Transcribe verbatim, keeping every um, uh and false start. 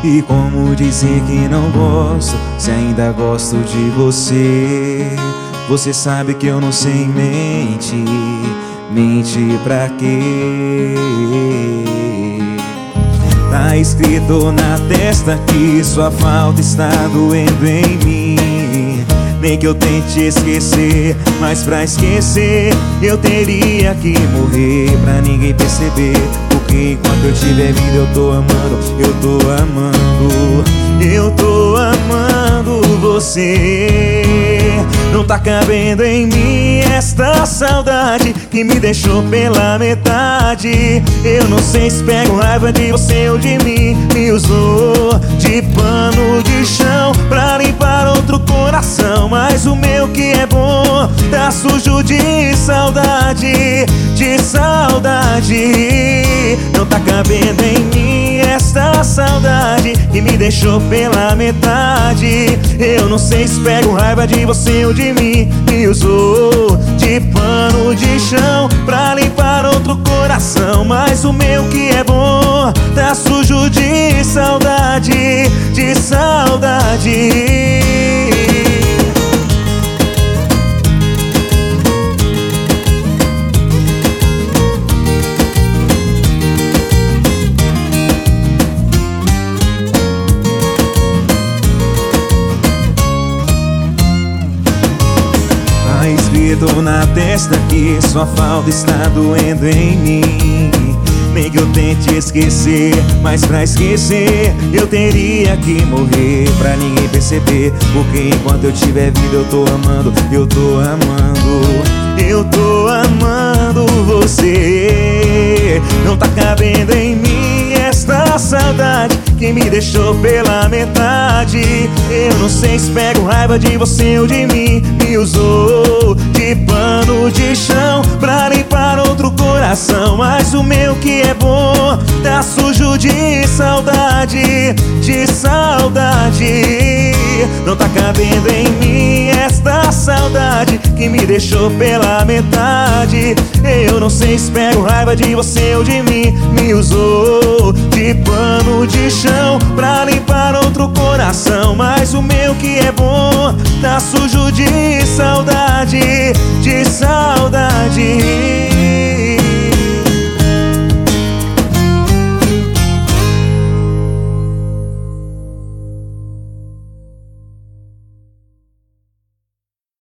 E como dizer que não gosto, se ainda gosto de você? Você sabe que eu não sei mentir. Mentir pra quê? Tá escrito na testa que sua falta está doendo em mim. Nem que eu tente esquecer, mas pra esquecer eu teria que morrer pra ninguém perceber. Porque enquanto eu tiver vida eu tô amando, eu tô amando, eu tô amando você. Não tá cabendo em mim esta saudade que me deixou pela metade. Eu não sei se pego raiva de você ou de mim. Me usou de pano de chão pra limpar outro coração, mas o meu que é bom tá sujo de saudade, de saudade. Não tá cabendo em mim esta saudade que me deixou pela metade. Eu não sei se pego raiva de você ou de mim. Me usou de pano de chão pra limpar outro coração, mas o meu que é bom tá sujo de saudade, de saudade. Escrito na testa que sua falta está doendo em mim. Nem que eu tente esquecer, mas pra esquecer eu teria que morrer pra ninguém perceber. Porque enquanto eu tiver vida eu tô amando, eu tô amando, eu tô amando você. Não tá cabendo em mim esta saudade que me deixou pela metade. Eu não sei se pego raiva de você ou de mim. Me usou de pano de chão pra limpar outro coração, mas o meu que é bom tá sujo de saudade, de saudade. Não tá cabendo em mim esta saudade que me deixou pela metade. Eu não sei se pego raiva de você ou de mim. Me usou de pano de chão pra limpar outro coração, mas o meu que é bom tá sujo de saudade, de saudade.